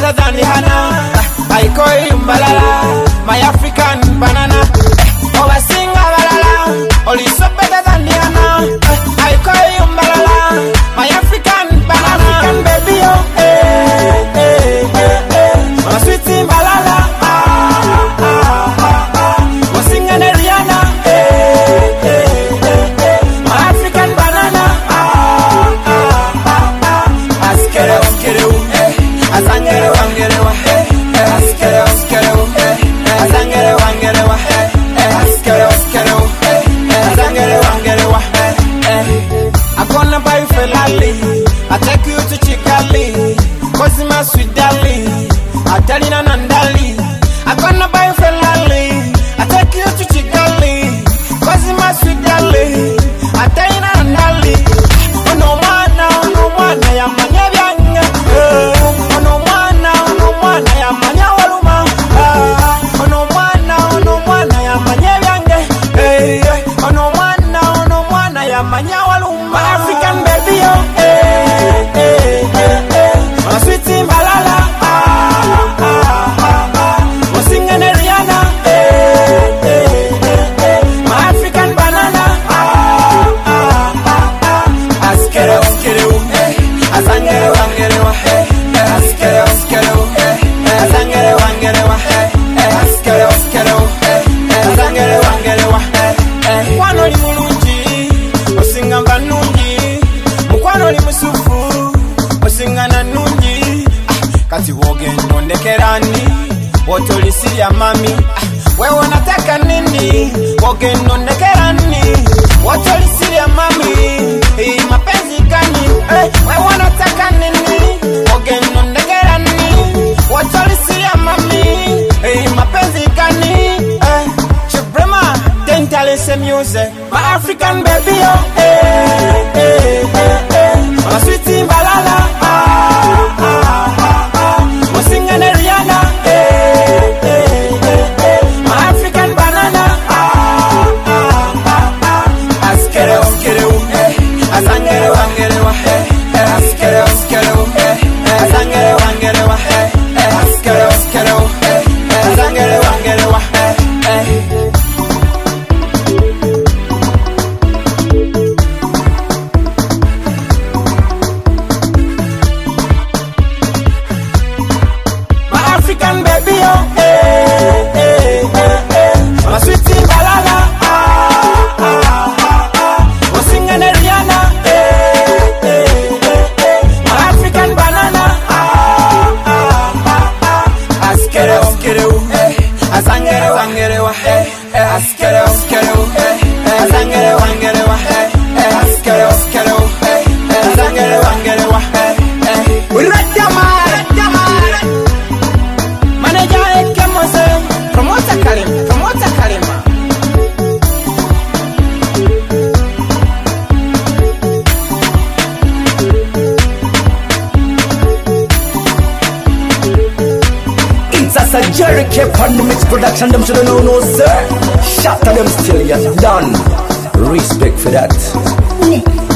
better than the Hana. I call you Mbalala, my African banana. Oh, I sing Mbalala, only so better than the Hana. I call you Mbalala, my African banana. African baby, oh, my sweetie Mbalala. We're singing Rihanna, my African banana. Azangere wangere wa, askere askere wa, azangere wangere wa, askere askere wa, azangere wangere wa. I'm gonna buy you Ferrari, I take you to Chigali, Cosima sweet darling, I tell you Nandali. I'm gonna buy you Ferrari, I take you to Chigali, Cosima sweet darling, I tell you Nandali. Oh no man, I am Manyabanga. African baby, oh, my sweetie Mbalala, we're singing Rihanna, my African banana. Askere askere u, azangere wangere wa, askere askere u, azangere wangere wa, askere askere u, azangere wangere wa. Kwano li mulungi, osinga mbanungi, mukwano li musufu, osinga nanungi. Kati wogendo ndekerani, wotoli siria mami. Wewe unataka nini? Wogendo ndekerani, wotoli siria mami. Hii mapenzi gani? Wewe unataka nini? Wogendo ndekerani, wotoli siria mami. Hii mapenzi gani? Chibrema, dental music. My African baby, oh, my sweetie Mbalala, we're singing Rihanna, my African banana. Askere askere u, azangere wangere wa, askere askere u, azangere wangere wa, askere askere u, azangere wangere wa. African baby, oh, my sweetie Mbalala, we're singing Rihanna, my African banana. Askere askere u, azangere wangere wa, askere askere u, azangere wangere wa, askere askere u, azangere wangere wa. Promoter Kalima. It's a Jerry Cape on the mix production. Them should know, no sir. Shut them still, you're done. Respect for that.